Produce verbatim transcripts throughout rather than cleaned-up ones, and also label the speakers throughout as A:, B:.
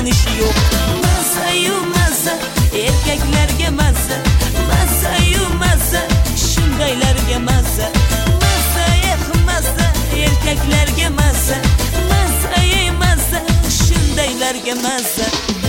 A: tanishi yo'q. Mazza-yu mazza, erkaklarga mazza. Mazza-yu mazza, shundaylarga mazza. Mazza-ey mazza, erkaklarga mazza. Mazza-ey mazza, shundaylarga mazza.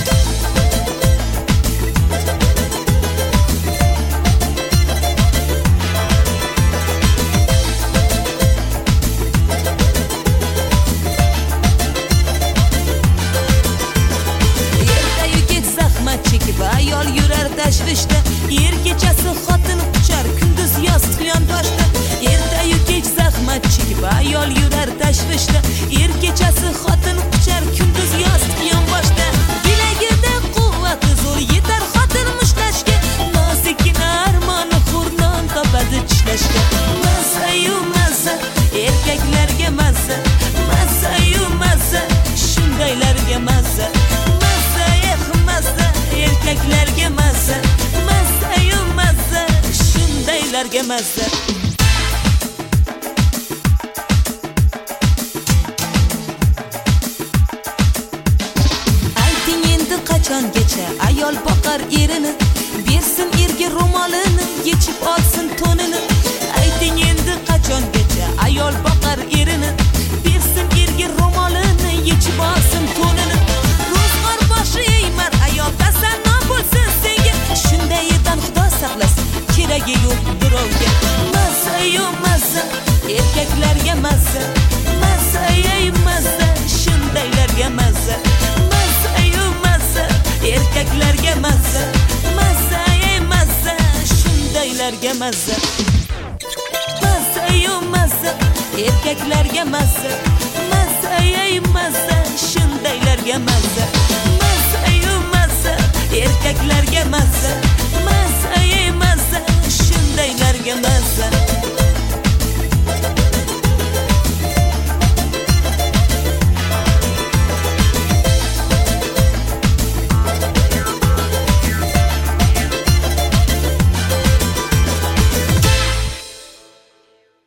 A: Ayol yurar tashvishda, yer kechasi xotin quchar, kunduz yostiq yonboshda. Erta-yu kech zahmat chekib, ayol yurar tashvishda, yer kechasi xotin quchar, kunduz yostiq yonboshda. Bilagida quvvati zo'r yetar xotin mushlashga, nozikkina armoni xurnon topadi tishlashga. Mazza-yu mazza, erkaklarga mazza. Mazza-yu mazza, shundaylarga mazza. Erkaklarga mazza, mazza-yu mazza, shundaylarga mazza. Ayting endi qachongacha ayol boqar erini, bersin erga ro'molini, yechib olsin to'nini. Ayting endi qachongacha ayol boqar erini, bersin erga ro'molini, yechib olsin to'nini. Ro'zg'or boshi eymar ayol tasanno bo'lsin senga, shundaydan Xudo saqlasin, keragi yo'q birovga. Mazza-yu mazza, erkaklarga mazza. Mazza-ey mazza, shundaylarga mazza. Mazza-yu mazza, erkaklarga mazza. Mazza-ey mazza, shundaylarga mazza. Mazza-yu mazza, erkaklarga mazza. Mazza-ey mazza, shundaylarga mazza.